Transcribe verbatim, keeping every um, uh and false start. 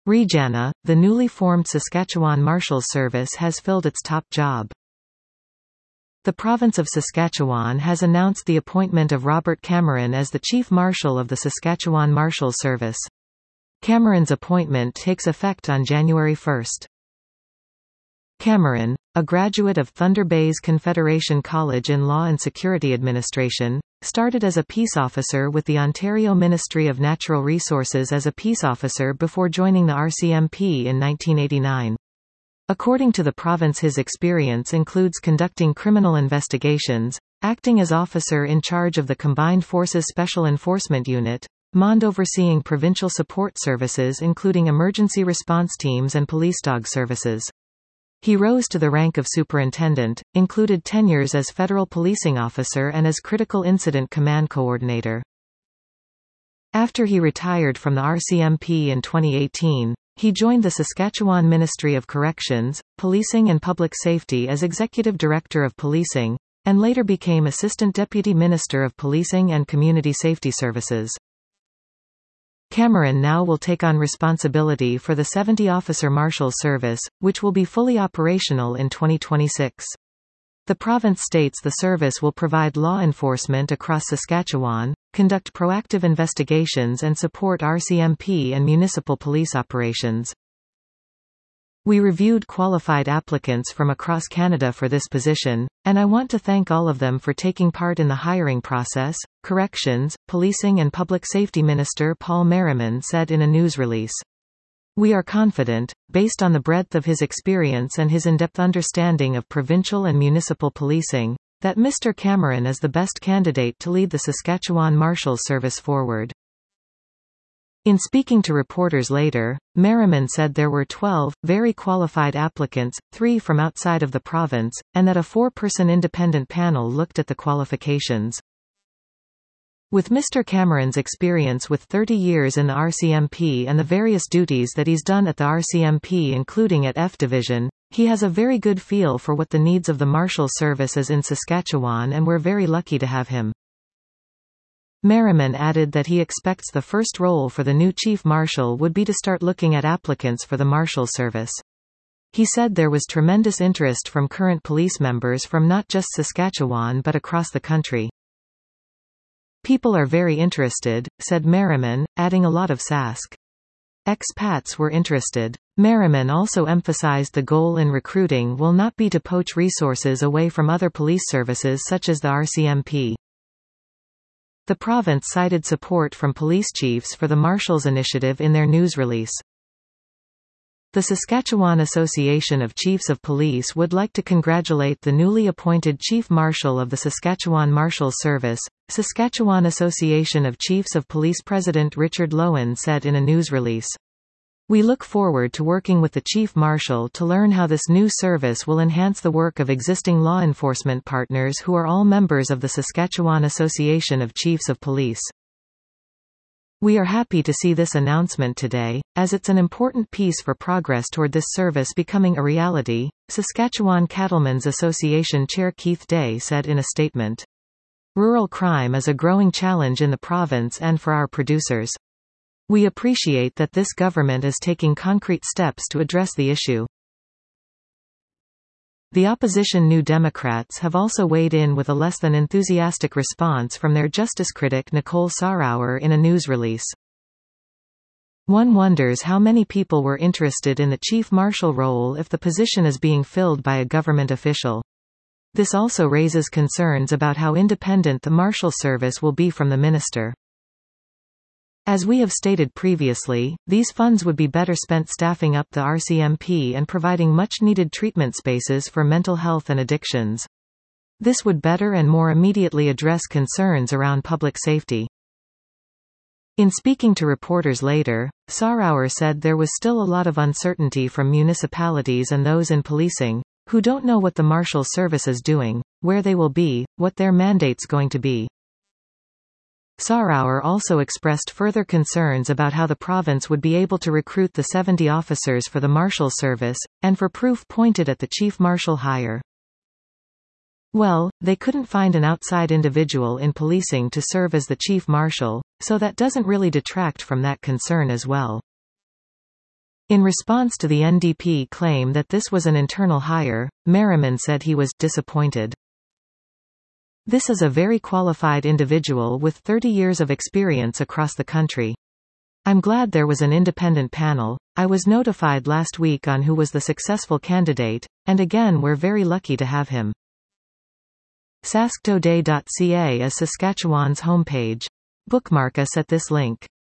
Regina, the newly formed Saskatchewan Marshals Service has filled its top job. The province of Saskatchewan has announced the appointment of Robert Cameron as the Chief Marshal of the Saskatchewan Marshals Service. Cameron's appointment takes effect on January first. Cameron, a graduate of Thunder Bay's Confederation College in Law and Security Administration, started as a peace officer with the Ontario Ministry of Natural Resources as a peace officer before joining the R C M P in nineteen eighty-nine. According to the province, his experience includes conducting criminal investigations, acting as officer in charge of the Combined Forces Special Enforcement Unit, M O N D overseeing provincial support services including emergency response teams and police dog services. He rose to the rank of superintendent, included tenures as federal policing officer and as critical incident command coordinator. After he retired from the R C M P in twenty eighteen, he joined the Saskatchewan Ministry of Corrections, Policing and Public Safety as Executive Director of Policing, and later became Assistant Deputy Minister of Policing and Community Safety Services. Cameron now will take on responsibility for the seventy officer Marshal Service, which will be fully operational in twenty twenty-six. The province states the service will provide law enforcement across Saskatchewan, conduct proactive investigations and support R C M P and municipal police operations. We reviewed qualified applicants from across Canada for this position, and I want to thank all of them for taking part in the hiring process, Corrections, Policing and Public Safety Minister Paul Merriman said in a news release. We are confident, based on the breadth of his experience and his in-depth understanding of provincial and municipal policing, that Mister Cameron is the best candidate to lead the Saskatchewan Marshals Service forward. In speaking to reporters later, Merriman said there were twelve, very qualified applicants, three from outside of the province, and that a four-person independent panel looked at the qualifications. With Mister Cameron's experience with thirty years in the R C M P and the various duties that he's done at the R C M P including at F Division, he has a very good feel for what the needs of the Marshal Service is in Saskatchewan, and we're very lucky to have him. Merriman added that he expects the first role for the new Chief Marshal would be to start looking at applicants for the Marshal Service. He said there was tremendous interest from current police members from not just Saskatchewan but across the country. People are very interested, said Merriman, adding a lot of Sask expats were interested. Merriman also emphasized the goal in recruiting will not be to poach resources away from other police services such as the R C M P. The province cited support from police chiefs for the Marshals Initiative in their news release. The Saskatchewan Association of Chiefs of Police would like to congratulate the newly appointed Chief Marshal of the Saskatchewan Marshals Service. Saskatchewan Association of Chiefs of Police President Richard Loewen said in a news release. We look forward to working with the Chief Marshal to learn how this new service will enhance the work of existing law enforcement partners who are all members of the Saskatchewan Association of Chiefs of Police. We are happy to see this announcement today, as it's an important piece for progress toward this service becoming a reality, Saskatchewan Cattlemen's Association Chair Keith Day said in a statement. Rural crime is a growing challenge in the province and for our producers. We appreciate that this government is taking concrete steps to address the issue. The opposition New Democrats have also weighed in with a less than enthusiastic response from their justice critic Nicole Sarauer in a news release. One wonders how many people were interested in the Chief Marshal role if the position is being filled by a government official. This also raises concerns about how independent the Marshal Service will be from the minister. As we have stated previously, these funds would be better spent staffing up the R C M P and providing much-needed treatment spaces for mental health and addictions. This would better and more immediately address concerns around public safety. In speaking to reporters later, Sarauer said there was still a lot of uncertainty from municipalities and those in policing, who don't know what the Marshal Service is doing, where they will be, what their mandate's going to be. Sarauer also expressed further concerns about how the province would be able to recruit the seventy officers for the Marshal Service, and for proof pointed at the Chief Marshal hire. Well, they couldn't find an outside individual in policing to serve as the Chief Marshal, so that doesn't really detract from that concern as well. In response to the N D P claim that this was an internal hire, Merriman said he was disappointed. This is a very qualified individual with thirty years of experience across the country. I'm glad there was an independent panel. I was notified last week on who was the successful candidate, and again we're very lucky to have him. sasktoday dot c a is Saskatchewan's homepage. Bookmark us at this link.